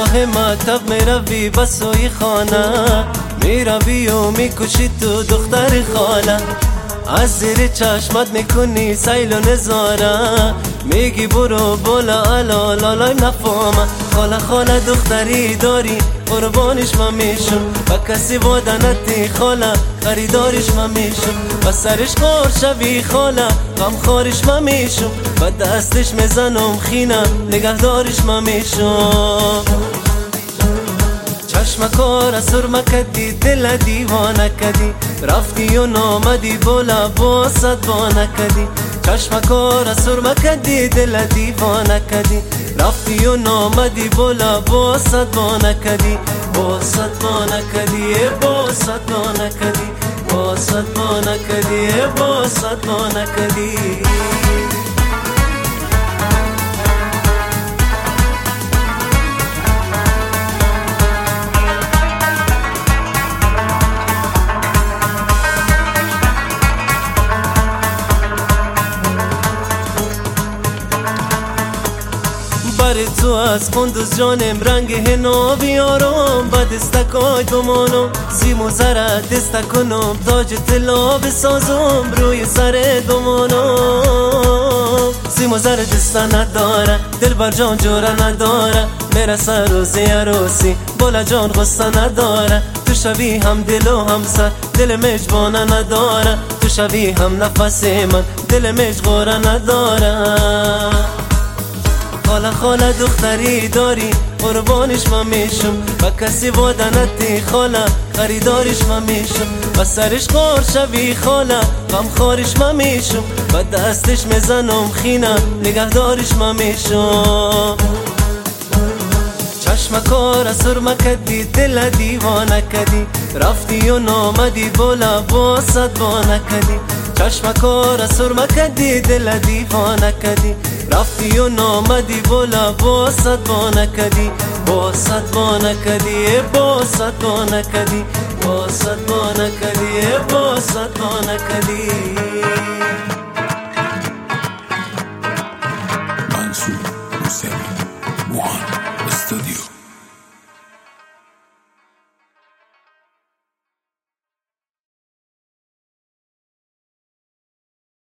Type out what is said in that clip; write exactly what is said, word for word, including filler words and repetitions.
راه مکتب میروی بسوی خانه، میروی و میکشی تو دختر خاله. از زیر چشمت میکنی سیل و نظاره، میگی برو بالا الا لالا نفهمه. خاله خاله دختری داری قربانش من میشم، و کسی واده نتی خاله خریدارش من میشم. و سرش خور شوی خاله غم خارش من میشم، و دستش میزنم خینه نگهدارش من میشم. چشم کار سرمه کدی دل دیوانه کدی، رفتی و نامدی بولا باست بانه کدی. چشم کار سرمه کدی دل دیوانه کدی، رفتی و نامدی بولا باست بانه کدی. باست بانه کدی باست بانه کدی، باست بانه کدی باست بانه کدی. بر تو از قندوز جانم رنگ هنو بیارم، با دستکای بمانم سیم و زره دست کنم، تاج طلا بسازم روی سر دومانم. سیم و زره دست نداره دل بر جان جوره نداره، میرسه روزی عروسی بالا جان غصه نداره. تو شوی هم دل و هم سر دل مجبانه نداره، تو شوی هم نفس من دل مجبوره نداره. خاله خاله دختری داری قربانش من میشم، و کسی واده نتی خاله خریدارش من میشم. و سرش خور شوی خاله غم خارش من میشم، و دستش میزنم خینه نگهدارش من میشم. چشم کار سرمه کدی دل دیوانه کدی، رفتی و نامدی بولا باست بانه کدی. چشم کار سرمه کدی دل دیوانه کدی، رفتی و نامدی بولا باست بانه کدی. باست بانه کدی باست بانه کدی، باست بانه کدی باست بانه کدی.